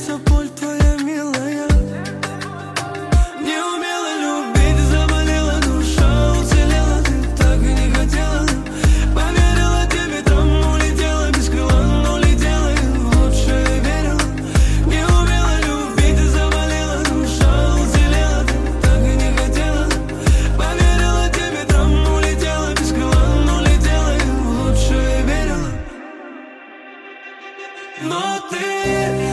вся боль твоя, милая. Не умела любить, заболела душа, уцелела, ты так и не хотела. Поверила тебе, там улетела, без крыла, но улетела, и в лучшее верила. Не умела любить, заболела душа, уцелела, ты так и не хотела. Поверила тебе, там улетела, без крыла, но улетела, и в лучшее верила. Но ты